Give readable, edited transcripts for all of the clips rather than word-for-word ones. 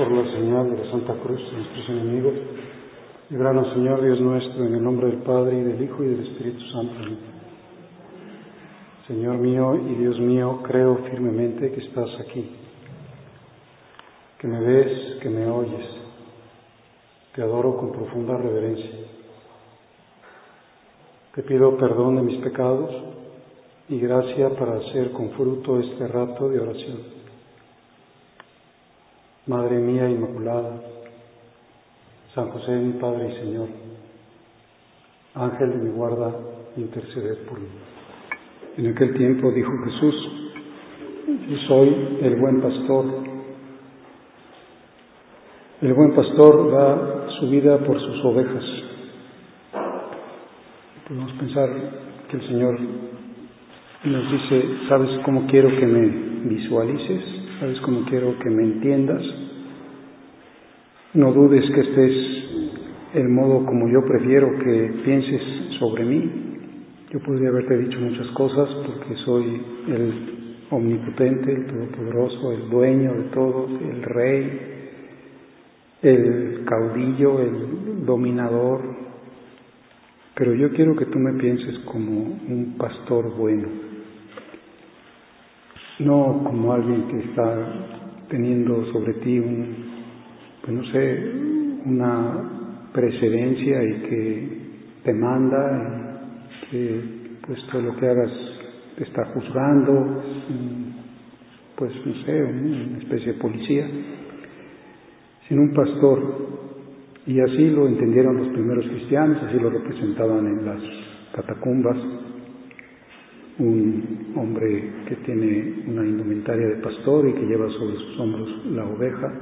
por la señal de la Santa Cruz de nuestros enemigos. Líbranos, Señor Dios nuestro, en el nombre del Padre, y del Hijo, y del Espíritu Santo. Amén. Señor mío y Dios mío, creo firmemente que estás aquí, que me ves, que me oyes. Te adoro con profunda reverencia. Te pido perdón de mis pecados y gracia para hacer con fruto este rato de oración. Madre mía Inmaculada, San José mi Padre y Señor, Ángel de mi guarda, interceded por mí. En aquel tiempo dijo Jesús: yo soy el buen pastor. El buen pastor da su vida por sus ovejas. Podemos pensar que el Señor nos dice: ¿sabes cómo quiero que me visualices? ¿Sabes cómo quiero que me entiendas? No dudes que este es el modo como yo prefiero que pienses sobre mí. Yo podría haberte dicho muchas cosas porque soy el omnipotente, el todopoderoso, el dueño de todo, el rey, el caudillo, el dominador. Pero yo quiero que tú me pienses como un pastor bueno, no como alguien que está teniendo sobre ti una precedencia y que te manda y que todo lo que hagas te está juzgando, una especie de policía, sino un pastor. Y así lo entendieron los primeros cristianos, así lo representaban en las catacumbas. Un hombre que tiene una indumentaria de pastor y que lleva sobre sus hombros la oveja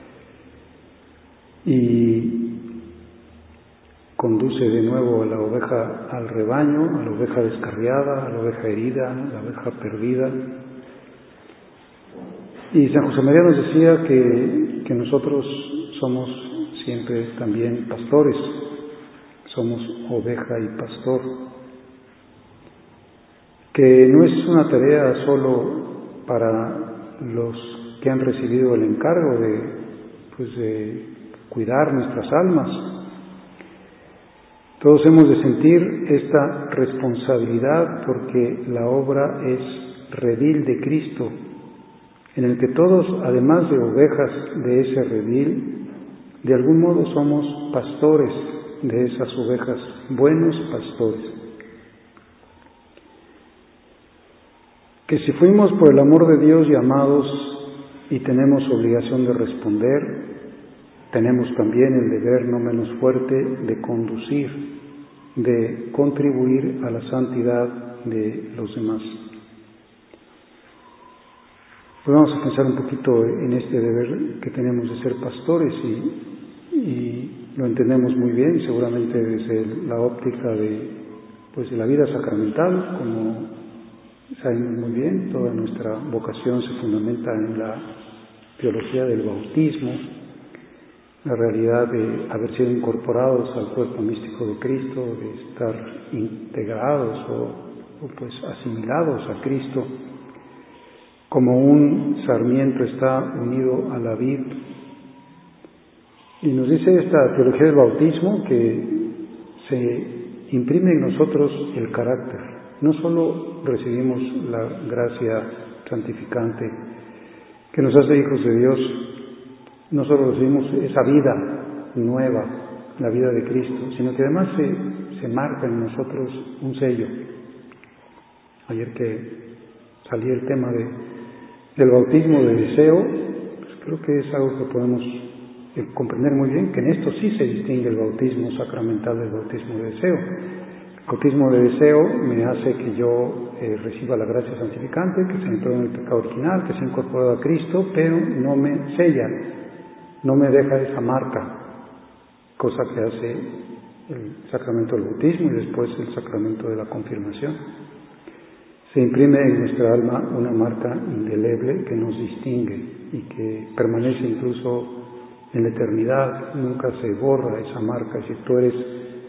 y conduce de nuevo a la oveja al rebaño, a la oveja descarriada, a la oveja herida, a la oveja perdida. Y San José María nos decía que nosotros somos siempre también pastores, somos oveja y pastor, que no es una tarea solo para los que han recibido el encargo de cuidar nuestras almas. Todos hemos de sentir esta responsabilidad porque la obra es redil de Cristo, en el que todos, además de ovejas de ese redil, de algún modo somos pastores de esas ovejas, buenos pastores. Que si fuimos por el amor de Dios llamados y tenemos obligación de responder, tenemos también el deber no menos fuerte de conducir, de contribuir a la santidad de los demás. Pues vamos a pensar un poquito en este deber que tenemos de ser pastores y lo entendemos muy bien, seguramente desde la óptica de la vida sacramental, como sabemos muy bien. Toda nuestra vocación se fundamenta en la teología del bautismo, la realidad de haber sido incorporados al cuerpo místico de Cristo, de estar integrados o asimilados a Cristo, como un sarmiento está unido a la vid. Y nos dice esta teología del bautismo que se imprime en nosotros el carácter. No solo recibimos la gracia santificante que nos hace hijos de Dios, no solo recibimos esa vida nueva, la vida de Cristo, sino que además se marca en nosotros un sello. Ayer que salía el tema del bautismo de deseo, creo que es algo que podemos comprender muy bien, que en esto sí se distingue el bautismo sacramental del bautismo de deseo. El bautismo de deseo me hace que yo reciba la gracia santificante, que se me perdone el pecado original, que se ha incorporado a Cristo, pero no me sella, no me deja esa marca, cosa que hace el sacramento del bautismo y después el sacramento de la confirmación. Se imprime en nuestra alma una marca indeleble que nos distingue y que permanece incluso en la eternidad, nunca se borra esa marca. Si tú eres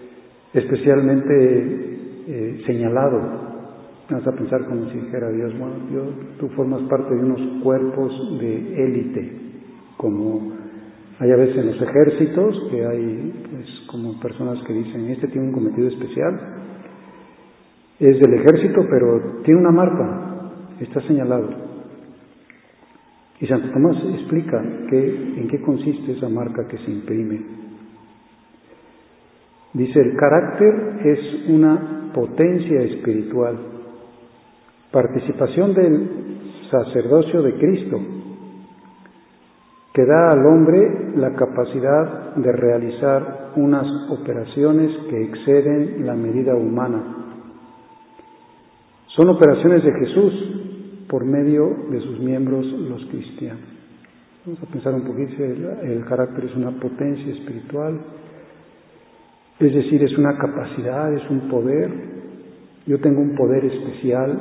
especialmente señalado, vas a pensar como si dijera Dios: tú formas parte de unos cuerpos de élite, como Hay a veces en los ejércitos que hay pues, como personas que dicen, este tiene un cometido especial, es del ejército, pero tiene una marca, está señalado. Y Santo Tomás explica en qué consiste esa marca que se imprime. Dice, el carácter es una potencia espiritual, participación del sacerdocio de Cristo, que da al hombre la capacidad de realizar unas operaciones que exceden la medida humana. Son operaciones de Jesús por medio de sus miembros los cristianos. Vamos a pensar un poquito, el carácter es una potencia espiritual, es decir, es una capacidad, es un poder. Yo tengo un poder especial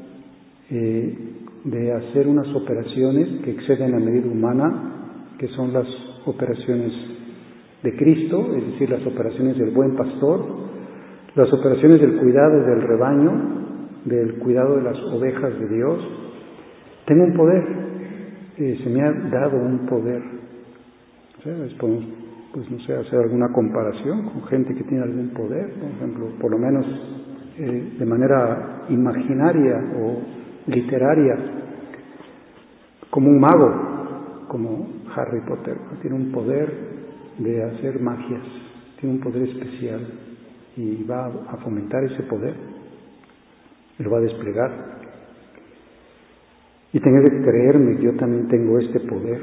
de hacer unas operaciones que exceden la medida humana, que son las operaciones de Cristo, es decir, las operaciones del buen pastor, las operaciones del cuidado del rebaño, del cuidado de las ovejas de Dios. Tengo un poder, se me ha dado un poder. O sea, podemos, pues no sé, hacer alguna comparación con gente que tiene algún poder, por ejemplo, por lo menos de manera imaginaria o literaria, como un mago, como Harry Potter, tiene un poder de hacer magias, tiene un poder especial y va a fomentar ese poder, lo va a desplegar. Y tengo que creerme que yo también tengo este poder,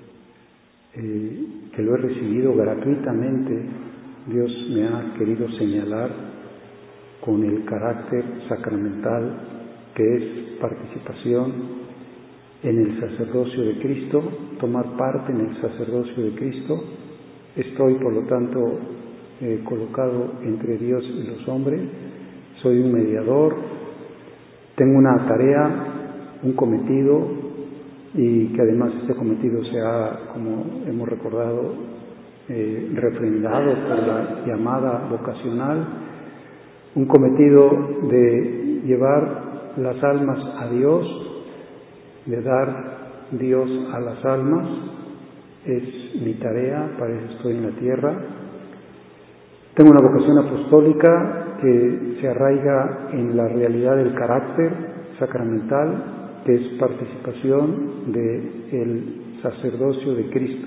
que lo he recibido gratuitamente. Dios me ha querido señalar con el carácter sacramental que es participación en el sacerdocio de Cristo, tomar parte en el sacerdocio de Cristo. Estoy, por lo tanto, colocado entre Dios y los hombres, soy un mediador, tengo una tarea, un cometido, y que además este cometido se ha, como hemos recordado, refrendado por la llamada vocacional, un cometido de llevar las almas a Dios, de dar Dios a las almas. Es mi tarea, para eso estoy en la tierra. Tengo una vocación apostólica que se arraiga en la realidad del carácter sacramental, que es participación del sacerdocio de Cristo.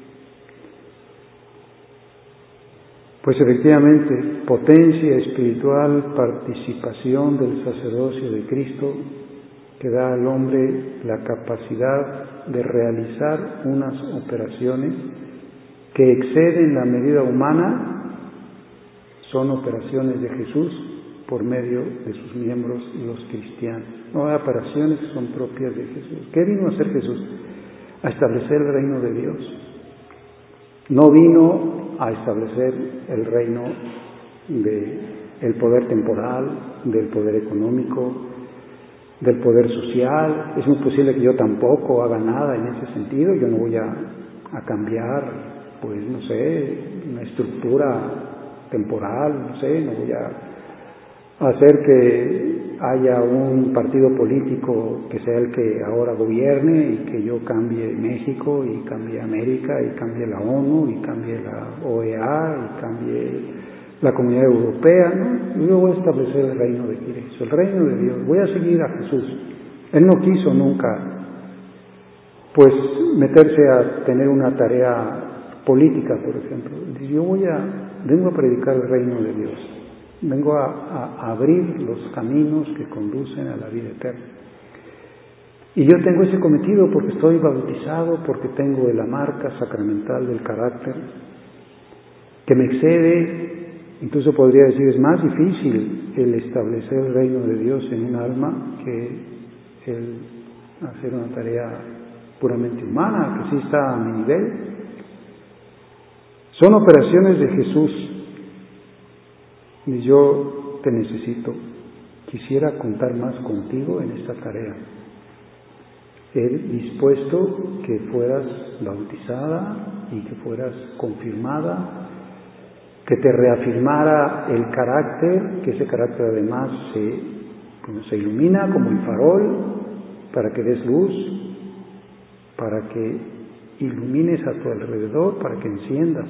Pues efectivamente, potencia espiritual, participación del sacerdocio de Cristo, que da al hombre la capacidad de realizar unas operaciones que exceden la medida humana, son operaciones de Jesús por medio de sus miembros, los cristianos. No hay operaciones que son propias de Jesús. ¿Qué vino a hacer Jesús? A establecer el reino de Dios. No vino a establecer el reino del poder temporal, del poder económico, del poder social. Es muy posible que yo tampoco haga nada en ese sentido. Yo no voy a cambiar, pues no sé, una estructura temporal, no sé, no voy a hacer que haya un partido político que sea el que ahora gobierne y que yo cambie México y cambie América y cambie la ONU y cambie la OEA y cambie la Comunidad Europea, ¿no? Yo voy a establecer el reino de Cristo, el reino de Dios. Voy a seguir a Jesús. Él no quiso nunca, pues, meterse a tener una tarea política, por ejemplo. Dice, vengo a predicar el reino de Dios. Vengo a abrir los caminos que conducen a la vida eterna. Y yo tengo ese cometido porque estoy bautizado, porque tengo la marca sacramental del carácter, que me excede. Incluso podría decir, es más difícil el establecer el reino de Dios en un alma que el hacer una tarea puramente humana, que sí está a mi nivel. Son operaciones de Jesús. Y yo te necesito, quisiera contar más contigo en esta tarea. He dispuesto que fueras bautizada y que fueras confirmada, que te reafirmara el carácter, que ese carácter además se ilumina como el farol para que des luz, para que ilumines a tu alrededor, para que enciendas.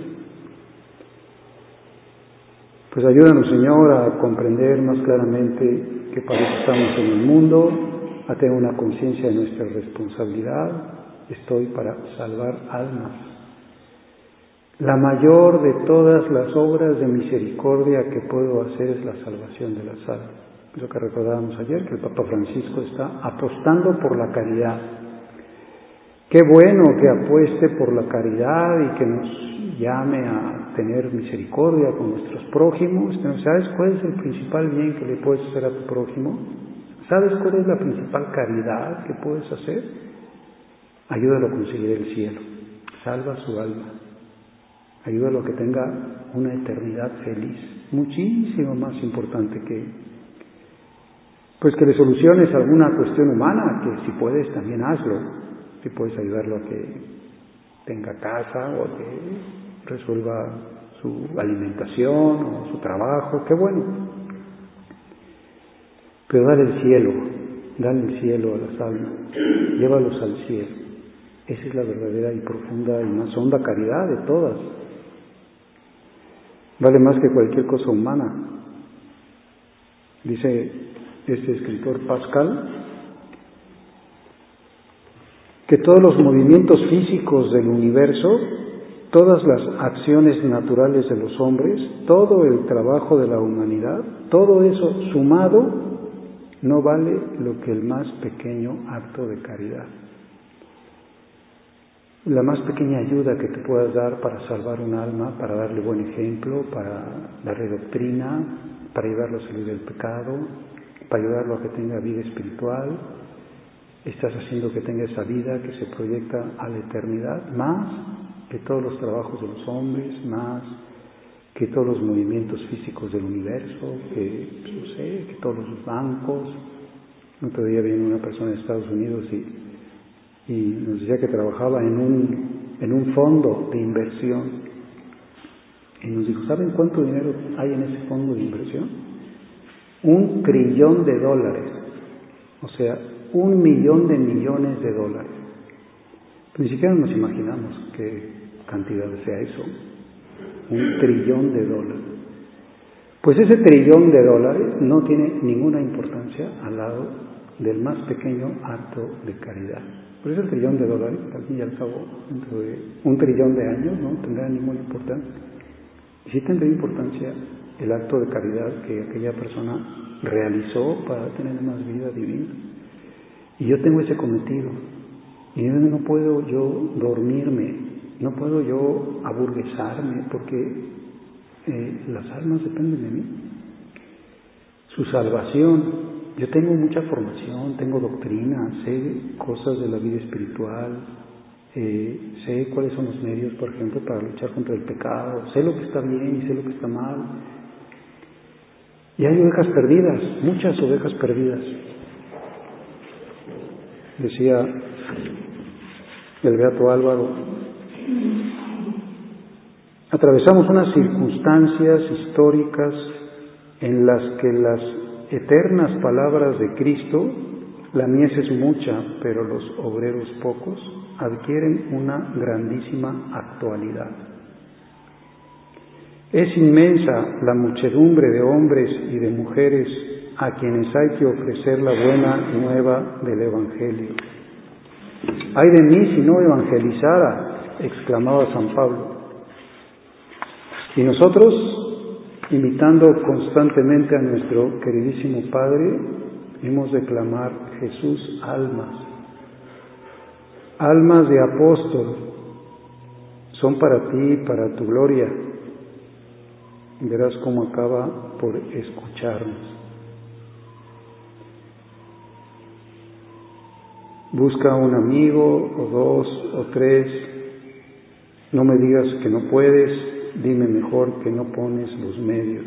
Pues ayúdanos, Señor, a comprender más claramente que para eso estamos en el mundo, a tener una conciencia de nuestra responsabilidad. Estoy para salvar almas. La mayor de todas las obras de misericordia que puedo hacer es la salvación de las almas. Es lo que recordábamos ayer, que el Papa Francisco está apostando por la caridad. Qué bueno que apueste por la caridad y que nos llame a tener misericordia con nuestros prójimos. ¿Sabes cuál es el principal bien que le puedes hacer a tu prójimo? ¿Sabes cuál es la principal caridad que puedes hacer? Ayúdalo a conseguir el cielo. Salva su alma. Ayúdalo a que tenga una eternidad feliz. Muchísimo más importante que le soluciones alguna cuestión humana, que si puedes también hazlo. Si puedes ayudarlo a que tenga casa o a que resuelva su alimentación o su trabajo, qué bueno. Pero dale el cielo a las almas, llévalos al cielo. Esa es la verdadera y profunda y más honda caridad de todas. Vale más que cualquier cosa humana. Dice este escritor Pascal que todos los movimientos físicos del universo, todas las acciones naturales de los hombres, todo el trabajo de la humanidad, todo eso sumado no vale lo que el más pequeño acto de caridad. La más pequeña ayuda que te puedas dar para salvar un alma, para darle buen ejemplo, para darle doctrina, para ayudarlo a salir del pecado, para ayudarlo a que tenga vida espiritual. Estás haciendo que tenga esa vida que se proyecta a la eternidad, más que todos los trabajos de los hombres, más que todos los movimientos físicos del universo, que todos los bancos. Otro día vino una persona de Estados Unidos y nos decía que trabajaba en un fondo de inversión. Y nos dijo, ¿saben cuánto dinero hay en ese fondo de inversión? $1 trillón. O sea, 1.000.000 de millones de dólares. Ni siquiera nos imaginamos qué cantidad sea eso. $1 trillón. Pues ese $1 trillón no tiene ninguna importancia al lado del más pequeño acto de caridad. Por eso $1 trillón, al fin y al cabo, dentro de 1 trillón de años, no tendrá ninguna importancia. Y sí tendrá importancia el acto de caridad que aquella persona realizó para tener más vida divina. Y yo tengo ese cometido. Y no puedo yo dormirme, no puedo yo aburguesarme, porque las almas dependen de mí. Su salvación. Yo tengo mucha formación, tengo doctrina, sé cosas de la vida espiritual, sé cuáles son los medios, por ejemplo, para luchar contra el pecado, sé lo que está bien y sé lo que está mal. Y hay ovejas perdidas, muchas ovejas perdidas. Decía el beato Álvaro, atravesamos unas circunstancias históricas en las que las eternas palabras de Cristo, la mies es mucha, pero los obreros pocos, adquieren una grandísima actualidad. Es inmensa la muchedumbre de hombres y de mujeres a quienes hay que ofrecer la buena nueva del Evangelio. ¡Ay de mí si no evangelizara!, exclamaba San Pablo. Y nosotros, imitando constantemente a nuestro queridísimo Padre, hemos de clamar: Jesús, almas de apóstol, son para ti, para tu gloria. Verás cómo acaba por escucharnos. Busca un amigo, o 2, o 3. No me digas que no puedes, dime mejor que no pones los medios.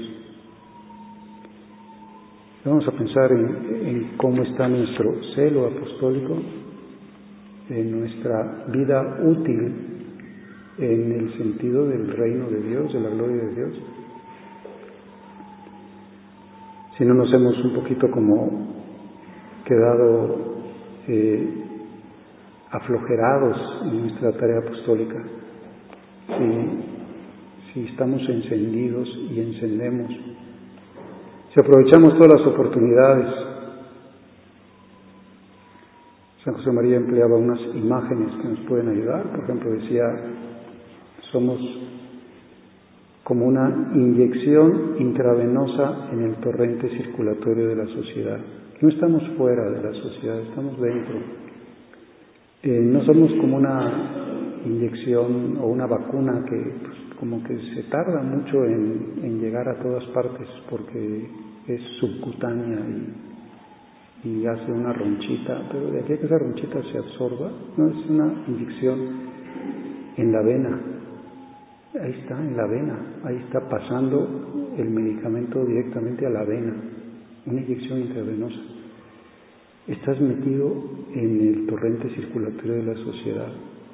Vamos a pensar en cómo está nuestro celo apostólico, en nuestra vida útil, en el sentido del reino de Dios, de la gloria de Dios. Si no nos hemos un poquito como quedado aflojerados en nuestra tarea apostólica. Si estamos encendidos y encendemos, si aprovechamos todas las oportunidades. San José María empleaba unas imágenes que nos pueden ayudar. Por ejemplo, decía, somos como una inyección intravenosa en el torrente circulatorio de la sociedad. No estamos fuera de la sociedad, estamos dentro. No somos como una inyección o una vacuna que pues, como que se tarda mucho en llegar a todas partes porque es subcutánea y hace una ronchita, pero de aquí a que esa ronchita se absorba, no es una inyección en la vena. Ahí está, en la vena, ahí está pasando el medicamento directamente a la vena, una inyección intravenosa. Estás metido en el torrente circulatorio de la sociedad.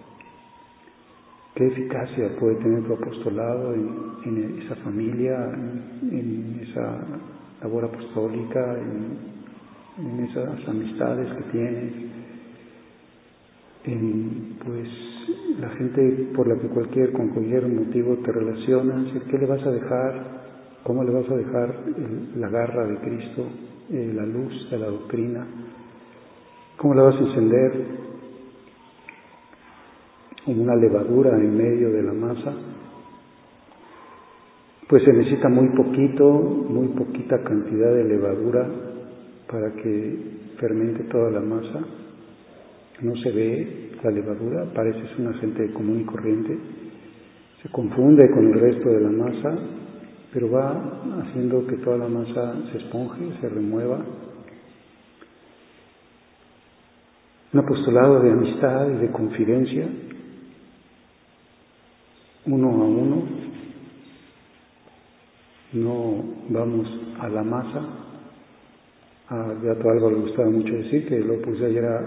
¿Qué eficacia puede tener tu apostolado en esa familia, en esa labor apostólica, en esas amistades que tienes, en pues la gente por la que con cualquier motivo te relacionas? ¿Qué le vas a dejar? ¿Cómo le vas a dejar la garra de Cristo, la luz de la doctrina? ¿Cómo la vas a encender? Como una levadura en medio de la masa. Pues se necesita muy poquita cantidad de levadura para que fermente toda la masa. No se ve la levadura, pareces una gente común y corriente. Se confunde con el resto de la masa, pero va haciendo que toda la masa se esponje, se remueva. Un apostolado de amistad y de confidencia, uno a uno. No vamos a la masa. A Beato Álvaro le gustaba mucho decir que el Opus Dei era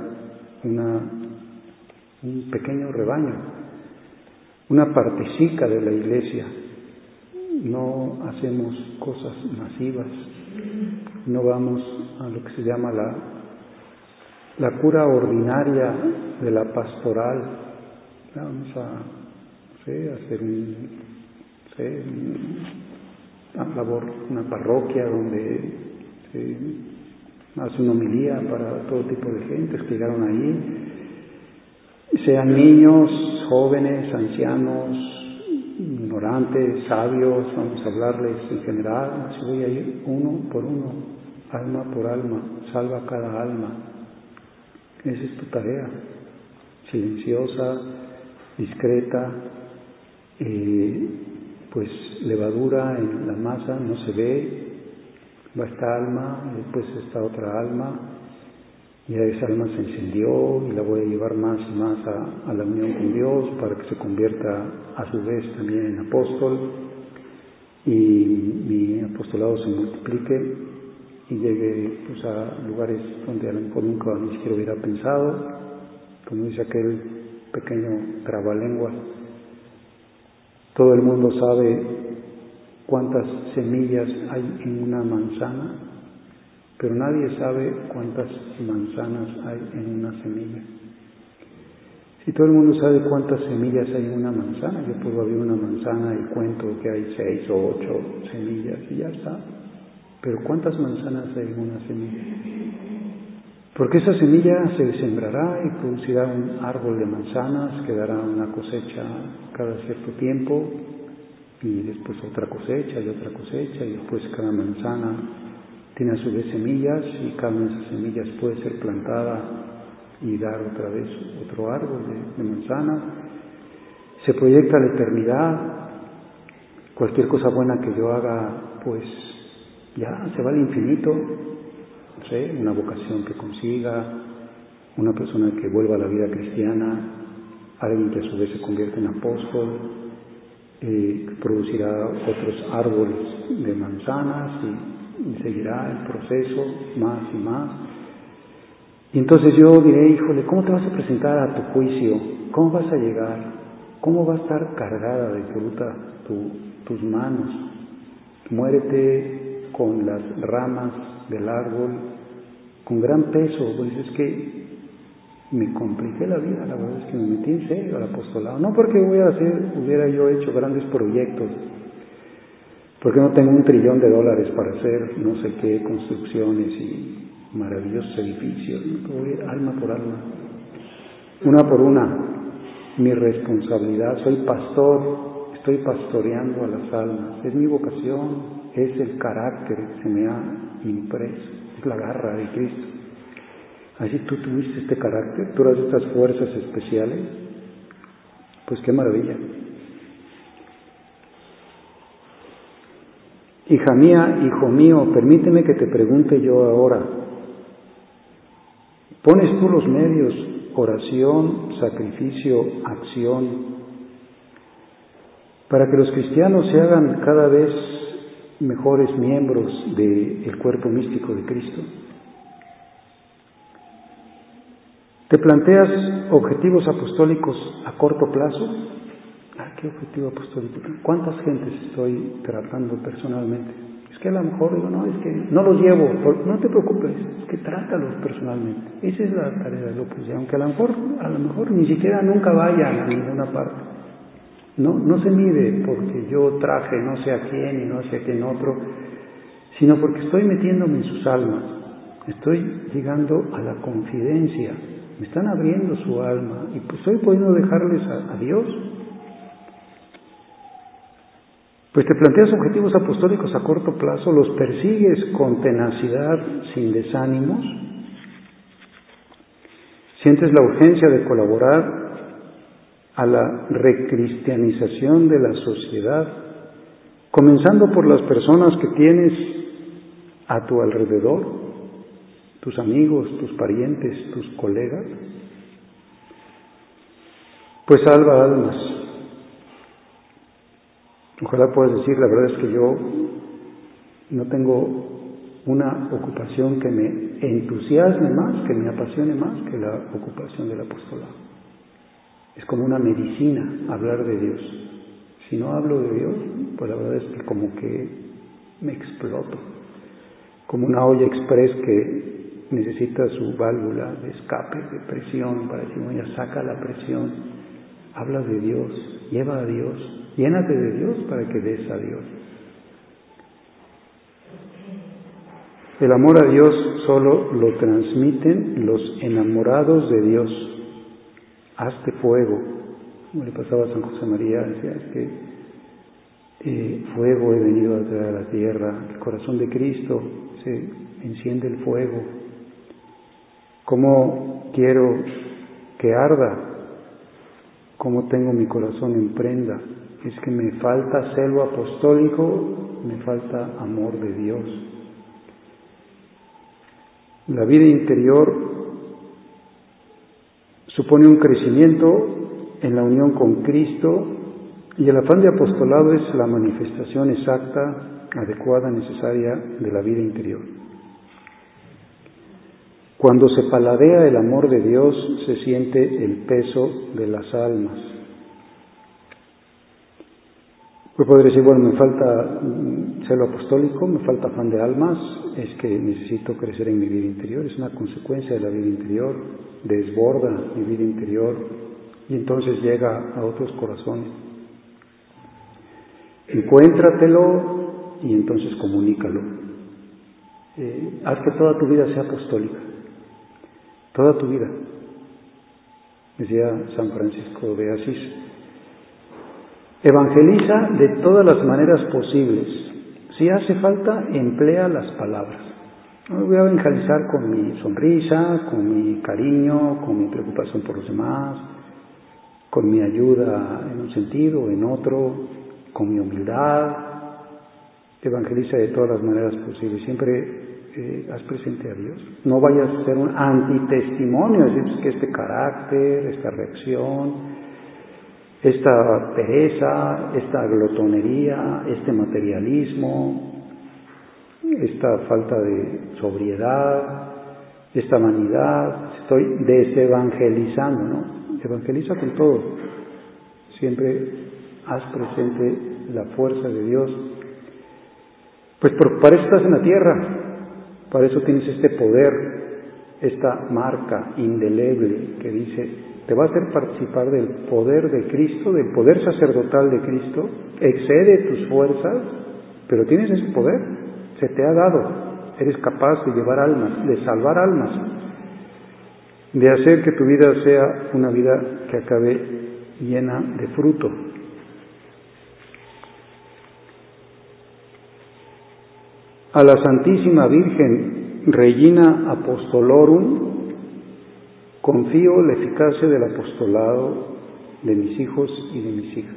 un pequeño rebaño, una partecica de la Iglesia. No hacemos cosas masivas, no vamos a lo que se llama la cura ordinaria de la pastoral. Vamos a hacer una parroquia donde se hace una homilía para todo tipo de gentes que llegaron ahí, sean niños, jóvenes, ancianos, ignorantes, sabios. Vamos a hablarles en general. Así voy a ir uno por uno, alma por alma, salva cada alma. Esa es tu tarea, silenciosa, discreta, pues levadura en la masa, no se ve. Va esta alma, después esta otra alma, y esa alma se encendió y la voy a llevar más y más a la unión con Dios para que se convierta a su vez también en apóstol y mi apostolado se multiplique y llegue pues a lugares donde a lo mejor nunca ni siquiera hubiera pensado, como dice aquel pequeño trabalenguas. Todo el mundo sabe cuántas semillas hay en una manzana, pero nadie sabe cuántas manzanas hay en una semilla. Si todo el mundo sabe cuántas semillas hay en una manzana, yo puedo abrir una manzana y cuento que hay 6 o 8 semillas y ya está. Pero ¿cuántas manzanas hay en una semilla? Porque esa semilla se sembrará y producirá un árbol de manzanas, que dará una cosecha cada cierto tiempo, y después otra cosecha y otra cosecha, y después cada manzana tiene a su vez semillas, y cada una de esas semillas puede ser plantada y dar otra vez otro árbol de manzana. Se proyecta la eternidad. Cualquier cosa buena que yo haga, pues ya se va al infinito. No sé, una vocación que consiga, una persona que vuelva a la vida cristiana, alguien que a su vez se convierte en apóstol, que producirá otros árboles de manzanas y seguirá el proceso más y más. Y entonces yo diré, híjole, ¿cómo te vas a presentar a tu juicio? ¿Cómo vas a llegar? ¿Cómo va a estar cargada de fruta tus manos? Muérete con las ramas del árbol, con gran peso. Pues es que Me compliqué la vida, la verdad es que me metí en serio al apostolado. No porque hubiera yo hecho grandes proyectos, porque no tengo $1 trillón para hacer no sé qué construcciones y maravillosos edificios, ¿no? Voy alma por alma, una por una. Mi responsabilidad, soy pastor, estoy pastoreando a las almas, es mi vocación, es el carácter que se me ha impreso, es la garra de Cristo. Así tú tuviste este carácter, tú eras estas fuerzas especiales, pues qué maravilla. Hija mía, hijo mío, permíteme que te pregunte yo ahora. ¿Pones tú los medios, oración, sacrificio, acción, para que los cristianos se hagan cada vez mejores miembros del cuerpo místico de Cristo? ¿Te planteas objetivos apostólicos a corto plazo? ¿Qué objetivo apostólico? ¿Cuántas gentes estoy tratando personalmente? Es que a lo mejor digo, no, es que no los llevo. No te preocupes, es que trátalos personalmente. Esa es la tarea del Opus Dei, aunque a lo mejor ni siquiera nunca vayan a ninguna parte. No se mide porque yo traje no sé a quién y no sé a quién otro, sino porque estoy metiéndome en sus almas. Estoy llegando a la confidencia. Me están abriendo su alma y pues estoy pudiendo dejarles a Dios. Pues te planteas objetivos apostólicos a corto plazo, los persigues con tenacidad, sin desánimos, sientes la urgencia de colaborar a la recristianización de la sociedad, comenzando por las personas que tienes a tu alrededor, tus amigos, tus parientes, tus colegas. Pues salva almas. Ojalá puedas decir, la verdad es que yo no tengo una ocupación que me entusiasme más, que me apasione más que la ocupación del apostolado. Es como una medicina hablar de Dios. Si no hablo de Dios, pues la verdad es que como que me exploto, como una olla express que necesita su válvula de escape, de presión, para decir, bueno, ya saca la presión, habla de Dios, lleva a Dios, llénate de Dios para que des a Dios. El amor a Dios solo lo transmiten los enamorados de Dios. Hazte fuego. Como le pasaba a San José María, decía, es que fuego he venido a traer a la tierra. El corazón de Cristo se enciende el fuego. ¿Cómo quiero que arda? ¿Cómo tengo mi corazón en prenda? Es que me falta celo apostólico, me falta amor de Dios. La vida interior supone un crecimiento en la unión con Cristo y el afán de apostolado es la manifestación exacta, adecuada, necesaria de la vida interior. Cuando se paladea el amor de Dios, se siente el peso de las almas. Pues podría decir, bueno, me falta celo apostólico, me falta afán de almas, es que necesito crecer en mi vida interior, es una consecuencia de la vida interior, desborda mi vida interior y entonces llega a otros corazones. Encuéntratelo y entonces comunícalo. Haz que toda tu vida sea apostólica, toda tu vida. Decía San Francisco de Asís, evangeliza de todas las maneras posibles. Si hace falta, emplea las palabras. No voy a evangelizar con mi sonrisa, con mi cariño, con mi preocupación por los demás, con mi ayuda en un sentido o en otro, con mi humildad. Evangeliza de todas las maneras posibles. Siempre haz presente a Dios. No vayas a ser un antitestimonio, es decir, que este carácter, esta reacción, esta pereza, esta glotonería, este materialismo, esta falta de sobriedad, esta vanidad, estoy desevangelizando, ¿no? Evangeliza con todo. Siempre haz presente la fuerza de Dios. Pues para eso estás en la tierra, para eso tienes este poder esta marca indeleble que dice, te va a hacer participar del poder de Cristo, del poder sacerdotal de Cristo, excede tus fuerzas, pero tienes ese poder, se te ha dado, eres capaz de llevar almas, de salvar almas, de hacer que tu vida sea una vida que acabe llena de fruto. A la Santísima Virgen Regina Apostolorum confío la eficacia del apostolado de mis hijos y de mis hijas.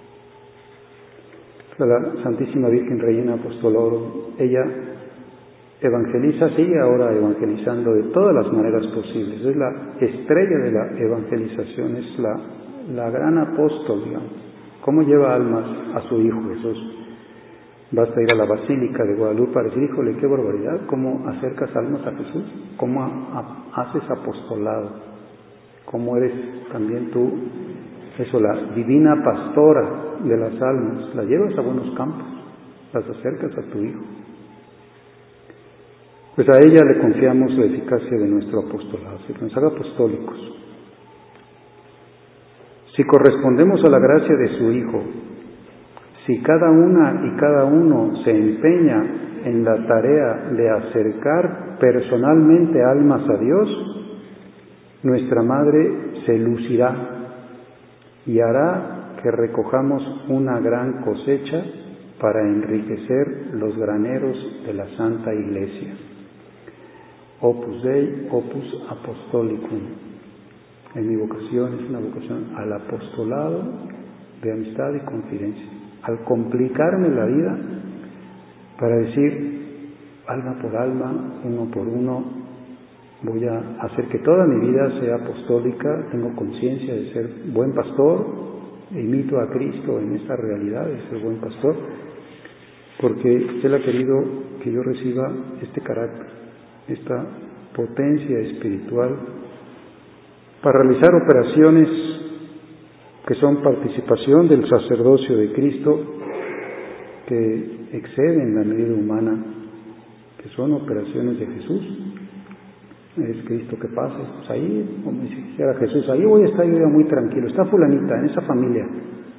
A la Santísima Virgen Regina Apostolorum, ella evangeliza, sigue ahora evangelizando de todas las maneras posibles. Es la estrella de la evangelización, es la gran apóstol, digamos. ¿Cómo lleva almas a su Hijo Jesús? Basta ir a la Basílica de Guadalupe para decir, híjole, qué barbaridad, cómo acercas almas a Jesús, cómo haces apostolado, cómo eres también tú, eso, la divina pastora de las almas, las llevas a buenos campos, las acercas a tu Hijo. Pues a ella le confiamos la eficacia de nuestro apostolado, que nos haga apostólicos. Si correspondemos a la gracia de su Hijo, si cada una y cada uno se empeña en la tarea de acercar personalmente almas a Dios, nuestra Madre se lucirá y hará que recojamos una gran cosecha para enriquecer los graneros de la Santa Iglesia. Opus Dei, Opus Apostolicum. En mi vocación es una vocación al apostolado de amistad y confidencia. Al complicarme la vida para decir alma por alma, uno por uno, voy a hacer que toda mi vida sea apostólica, tengo conciencia de ser buen pastor, e imito a Cristo en esta realidad de ser buen pastor, porque Él ha querido que yo reciba este carácter, esta potencia espiritual, para realizar operaciones que son participación del sacerdocio de Cristo, que exceden la medida humana, que son operaciones de Jesús. Es Cristo que pasa, pues ahí, como dijera Jesús, ahí voy a estar yo muy tranquilo, está fulanita en esa familia,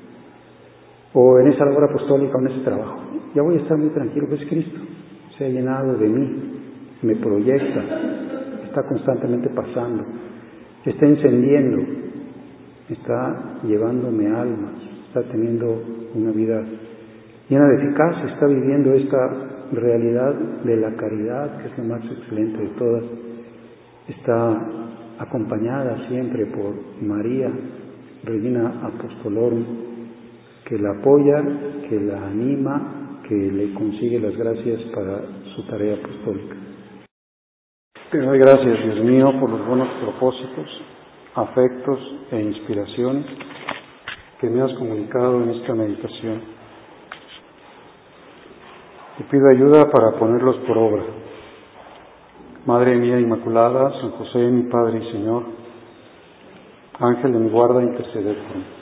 o en esa labor apostólica, o en ese trabajo, ya voy a estar muy tranquilo, pues Cristo se ha llenado de mí, me proyecta, está constantemente pasando, está encendiendo, está llevándome almas, está teniendo una vida llena de eficacia, está viviendo esta realidad de la caridad, que es la más excelente de todas, está acompañada siempre por María, Regina Apostolorum, que la apoya, que la anima, que le consigue las gracias para su tarea apostólica. Te doy gracias, Dios mío, por los buenos propósitos, afectos e inspiraciones que me has comunicado en esta meditación. Te pido ayuda para ponerlos por obra. Madre mía Inmaculada, San José, mi Padre y Señor, Ángel de mi guarda, interceded por mí.